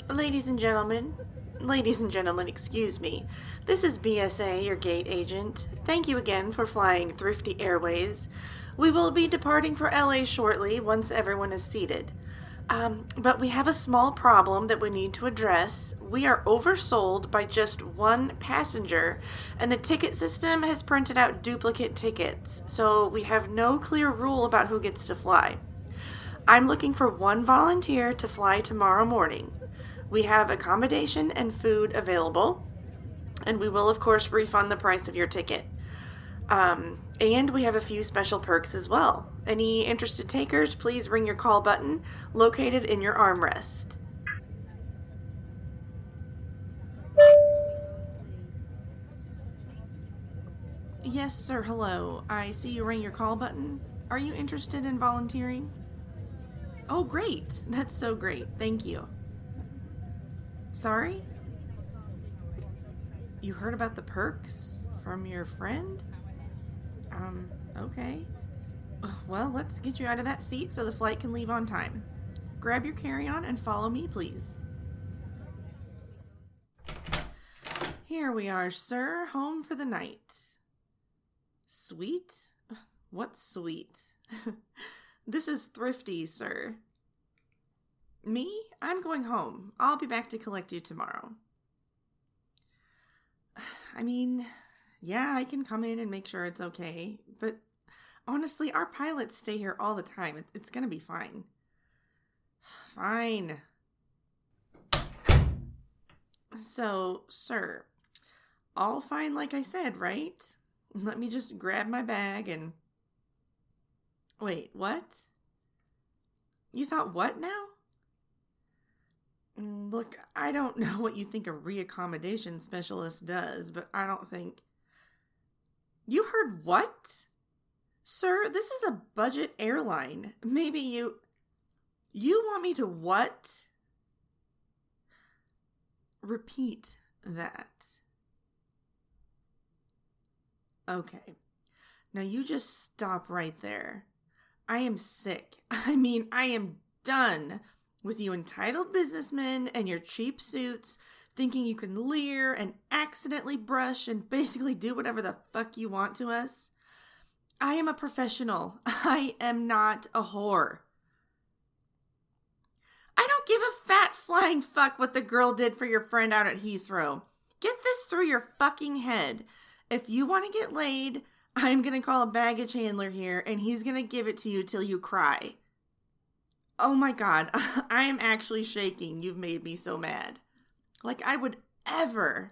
Ladies and gentlemen, excuse me. This is BSA, your gate agent. Thank you again for flying Thrifty Airways. We will be departing for LA shortly once everyone is seated. But we have a small problem that we need to address. We are oversold by just one passenger, and the ticket system has printed out duplicate tickets, so we have no clear rule about who gets to fly. I'm looking for one volunteer to fly tomorrow morning. We have accommodation and food available, and we will, of course, refund the price of your ticket. And we have a few special perks as well. Any interested takers, please ring your call button located in your armrest. Yes, sir, hello. I see you rang your call button. Are you interested in volunteering? Oh, great. That's so great. Thank you. Sorry? You heard about the perks from your friend? Okay. Well, let's get you out of that seat so the flight can leave on time. Grab your carry-on and follow me, please. Here we are, sir, home for the night. Sweet? What's sweet? This is Thrifty, sir. Me? I'm going home. I'll be back to collect you tomorrow. I mean, yeah, I can come in and make sure it's okay, but honestly, our pilots stay here all the time. It's gonna be fine. Fine. So, sir, all fine like I said, right? Let me just grab my bag and... Wait, what? You thought what now? Look, I don't know what you think a reaccommodation specialist does, but I don't think... You heard what? Sir, this is a budget airline. Maybe you... You want me to what? Repeat that. Okay. Now you just stop right there. I am sick. I am done with you entitled businessmen and your cheap suits thinking you can leer and accidentally brush and basically do whatever the fuck you want to us. I am a professional. I am not a whore. I don't give a fat flying fuck what the girl did for your friend out at Heathrow. Get this through your fucking head. If you want to get laid, I'm going to call a baggage handler here and he's going to give it to you till you cry. Oh my God, I am actually shaking. You've made me so mad. Like I would ever.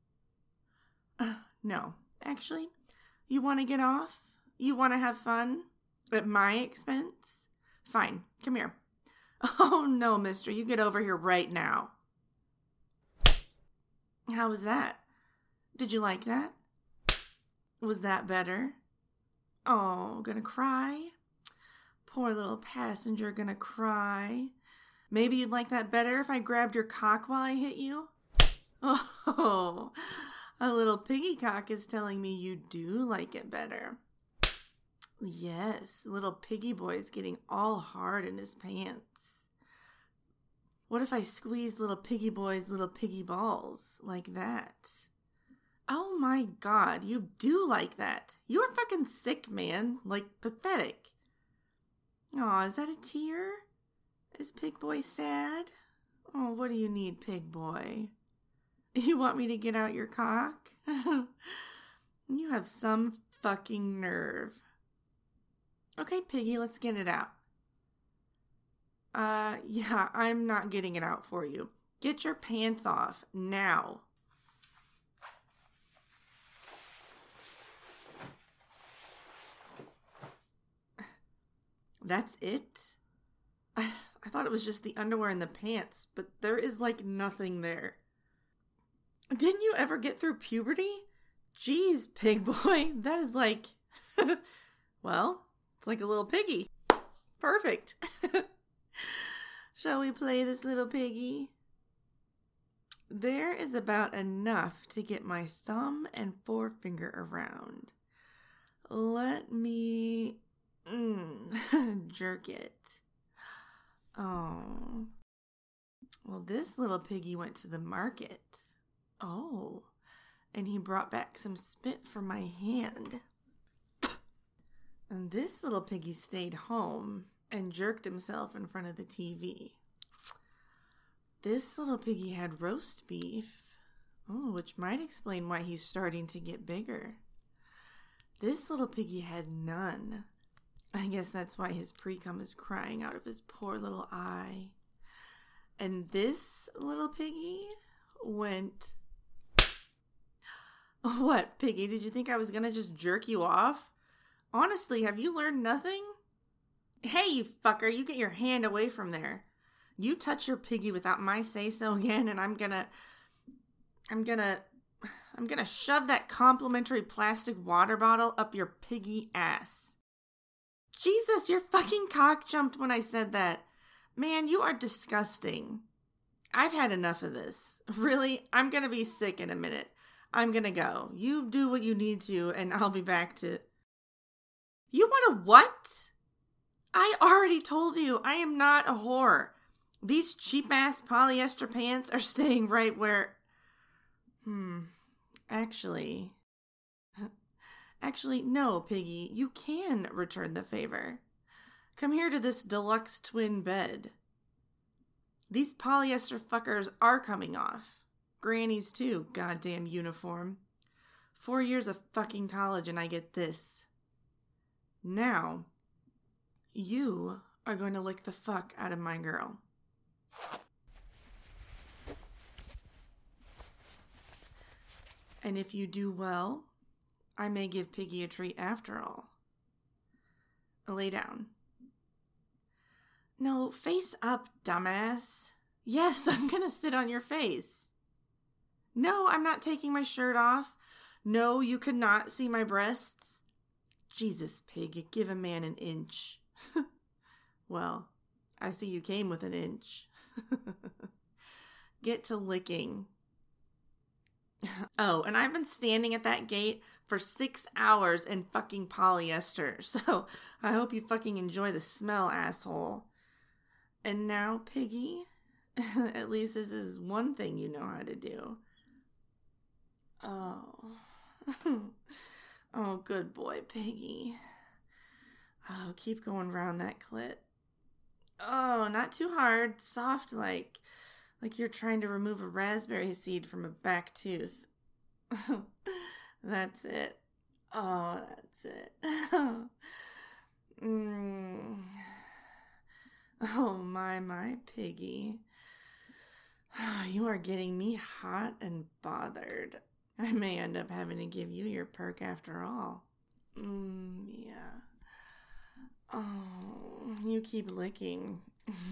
No, actually, you want to get off? You want to have fun? At my expense? Fine, come here. Oh no, mister, you get over here right now. How was that? Did you like that? Was that better? Oh, gonna cry? Poor little passenger gonna cry. Maybe you'd like that better if I grabbed your cock while I hit you? Oh, a little piggy cock is telling me you do like it better. Yes, little piggy boy's getting all hard in his pants. What if I squeeze little piggy boy's little piggy balls like that? Oh my God, you do like that. You are fucking sick, man. Like, pathetic. Aw, is that a tear? Is Pig Boy sad? Oh, what do you need, Pig Boy? You want me to get out your cock? You have some fucking nerve. Okay, Piggy, let's get it out. Yeah, I'm not getting it out for you. Get your pants off, now. That's it? I thought it was just the underwear and the pants, but there is like nothing there. Didn't you ever get through puberty? Jeez, Pig Boy, that is like... Well, it's like a little piggy. Perfect. Shall we play this little piggy? There is about enough to get my thumb and forefinger around. Let me jerk it. Oh. Well, this little piggy went to the market. Oh, and he brought back some spit for my hand. And this little piggy stayed home and jerked himself in front of the TV. This little piggy had roast beef, which might explain why he's starting to get bigger. This little piggy had none. I guess that's why his pre-cum is crying out of his poor little eye. And this little piggy went... What, piggy? Did you think I was going to just jerk you off? Honestly, have you learned nothing? Hey, you fucker, you get your hand away from there. You touch your piggy without my say-so again, and I'm gonna shove that complimentary plastic water bottle up your piggy ass. Jesus, your fucking cock jumped when I said that. Man, you are disgusting. I've had enough of this. Really, I'm gonna be sick in a minute. I'm gonna go. You do what you need to, and I'll be back to... You want a what? I already told you, I am not a whore. These cheap-ass polyester pants are staying right where... Actually, no, piggy. You can return the favor. Come here to this deluxe twin bed. These polyester fuckers are coming off. Granny's too, goddamn uniform. 4 years of fucking college and I get this. Now, you are going to lick the fuck out of my girl. And if you do well, I may give Piggy a treat after all. Lay down. No, face up, dumbass. Yes, I'm gonna sit on your face. No, I'm not taking my shirt off. No, you could not see my breasts. Jesus, pig, give a man an inch. Well, I see you came with an inch. Get to licking. Oh, and I've been standing at that gate for 6 hours in fucking polyester, so I hope you fucking enjoy the smell, asshole. And now, piggy, at least this is one thing you know how to do. Oh. Oh, good boy, piggy. Oh, keep going round that clit. Oh, not too hard, soft like you're trying to remove a raspberry seed from a back tooth. That's it. Oh, that's it. Oh, my piggy. You are getting me hot and bothered. I may end up having to give you your perk after all. Yeah. Oh, you keep licking.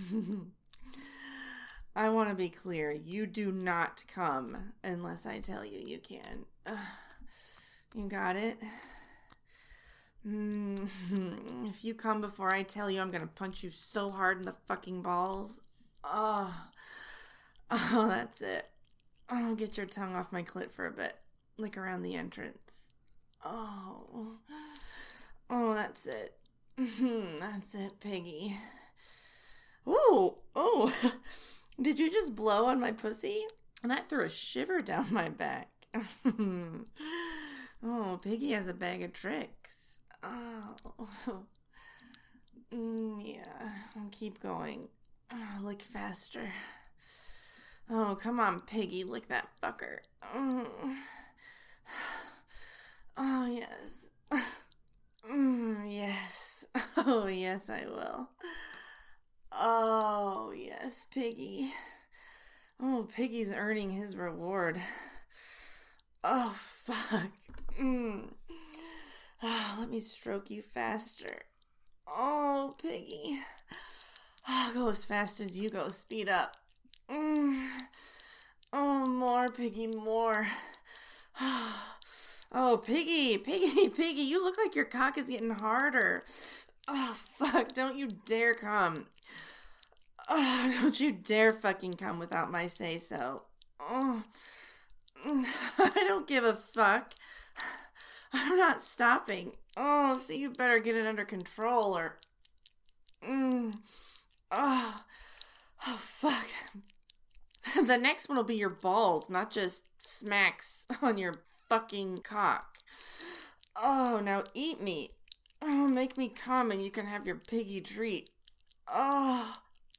I want to be clear. You do not come unless I tell you you can. You got it? If you come before I tell you, I'm going to punch you so hard in the fucking balls. Oh, that's it. Oh, get your tongue off my clit for a bit. Lick around the entrance. Oh, that's it. That's it, piggy. Ooh, oh. Did you just blow on my pussy? And that threw a shiver down my back. Oh, Piggy has a bag of tricks. Oh. Yeah, I'll keep going. Oh, lick faster. Oh, come on, Piggy, lick that fucker. Oh, yes. Yes. Oh, yes, I will. Oh, yes, Piggy. Oh, Piggy's earning his reward. Oh, fuck. Oh, let me stroke you faster. Oh, Piggy. Oh, go as fast as you go. Speed up. Oh, more, Piggy, more. Oh, Piggy, you look like your cock is getting harder. Oh, fuck, don't you dare come. Oh, don't you dare fucking come without my say-so. Oh, I don't give a fuck. I'm not stopping. Oh, so you better get it under control or... Oh, fuck. The next one will be your balls, not just smacks on your fucking cock. Oh, now eat me. Oh, make me come and you can have your piggy treat. Oh.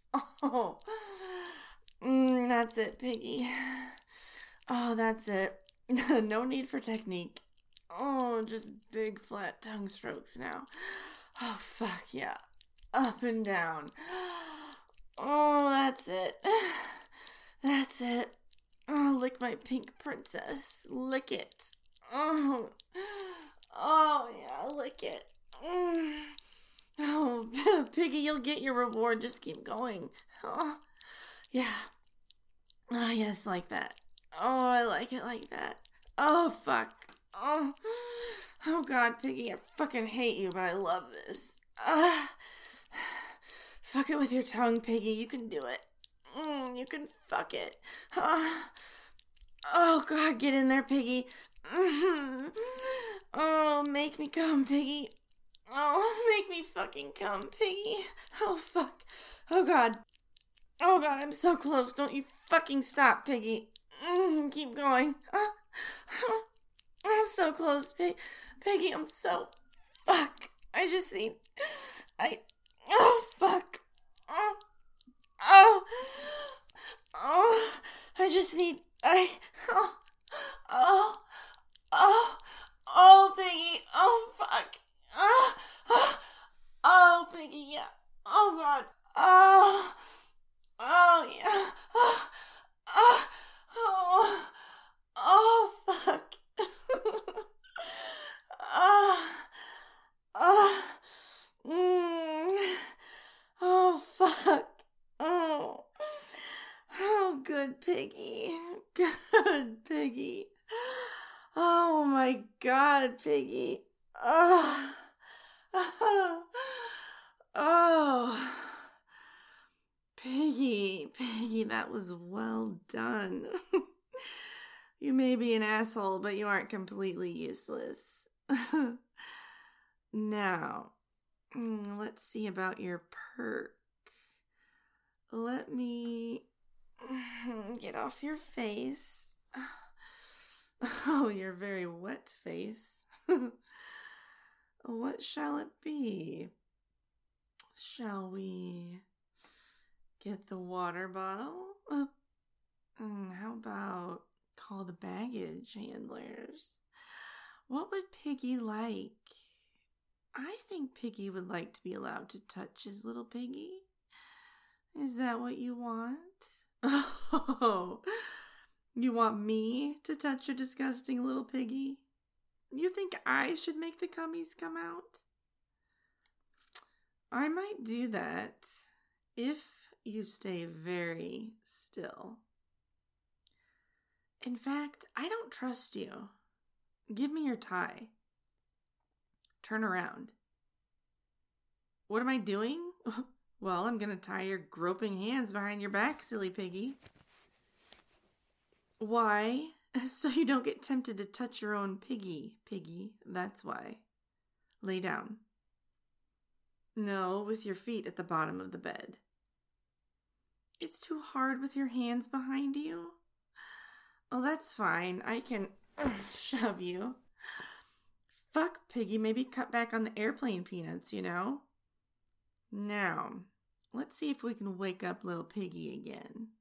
That's it, piggy. Oh, that's it. No need for technique. Oh, just big flat tongue strokes now. Oh, fuck yeah. Up and down. Oh, that's it. That's it. Oh, lick my pink princess. Lick it. Oh yeah, lick it. Oh, piggy, you'll get your reward. Just keep going. Oh, yeah. Oh, yes, like that. Oh, I like it like that. Oh, fuck. Oh, God, piggy, I fucking hate you, but I love this. Fuck it with your tongue, piggy. You can do it. You can fuck it. Oh, God, get in there, piggy. Oh, make me come, piggy. Oh, make me fucking come, piggy. Oh, fuck. Oh, God. Oh, God, I'm so close. Don't you fucking stop, piggy. Keep going. I'm so close, piggy. I'm so... Fuck. I just need... Oh, fuck. Oh. I just need... Oh, piggy. Oh, fuck. Oh, piggy, yeah. Oh, God. Oh, yeah. Oh, fuck. Oh, fuck. Oh, good piggy. Good piggy. Oh, my God, piggy. Oh. Piggy, that was well done. You may be an asshole, but you aren't completely useless. Now, let's see about your perk. Let me get off your face. Oh, your very wet face. What shall it be? Shall we get the water bottle? How about call the baggage handlers? What would Piggy like? I think Piggy would like to be allowed to touch his little piggy. Is that what you want? Oh, you want me to touch your disgusting little piggy? You think I should make the cummies come out? I might do that if you stay very still. In fact, I don't trust you. Give me your tie. Turn around. What am I doing? Well, I'm going to tie your groping hands behind your back, silly piggy. Why? So you don't get tempted to touch your own piggy, that's why. Lay down. No, with your feet at the bottom of the bed. It's too hard with your hands behind you? Oh, that's fine. I can shove you. Fuck, piggy, maybe cut back on the airplane peanuts, you know? Now, let's see if we can wake up little piggy again.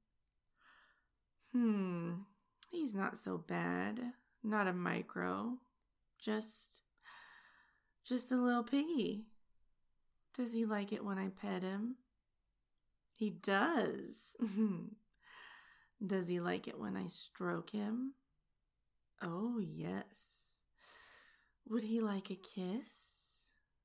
He's not so bad. Not a micro. Just a little piggy. Does he like it when I pet him? He does. Does he like it when I stroke him? Oh, yes. Would he like a kiss?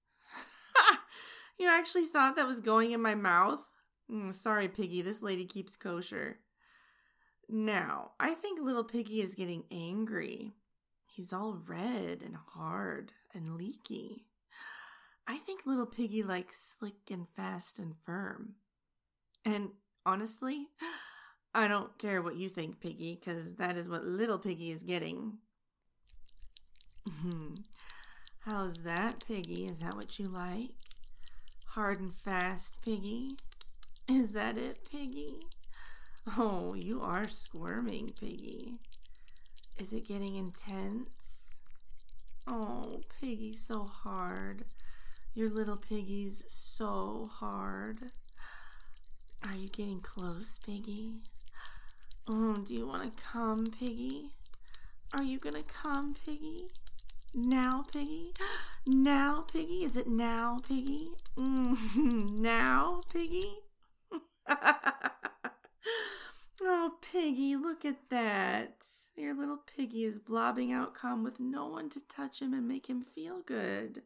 You actually thought that was going in my mouth? Sorry, piggy, this lady keeps kosher. Now, I think little piggy is getting angry. He's all red and hard and leaky. I think little piggy likes slick and fast and firm. And honestly, I don't care what you think, piggy, because that is what little piggy is getting. How's that, piggy? Is that what you like? Hard and fast, piggy? Is that it, piggy? Oh, you are squirming, Piggy. Is it getting intense? Oh, Piggy's so hard. Your little Piggy's so hard. Are you getting close, Piggy? Oh, do you want to come, Piggy? Are you gonna come, Piggy? Now, Piggy? Now, Piggy? Is it now, Piggy? Now, Piggy? Oh, Piggy, look at that. Your little Piggy is blobbing out cum with no one to touch him and make him feel good.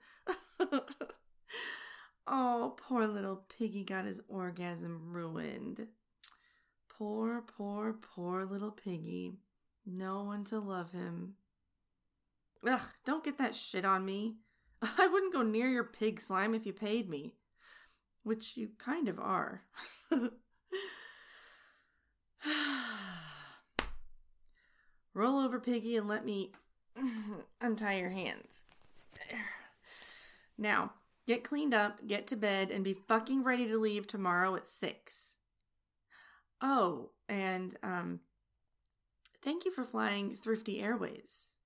Oh, poor little Piggy got his orgasm ruined. Poor, poor, poor little Piggy. No one to love him. Ugh, don't get that shit on me. I wouldn't go near your pig slime if you paid me. Which you kind of are. Roll over, Piggy, and let me untie your hands. There. Now, get cleaned up, get to bed, and be fucking ready to leave tomorrow at 6. Oh, and thank you for flying Thrifty Airways.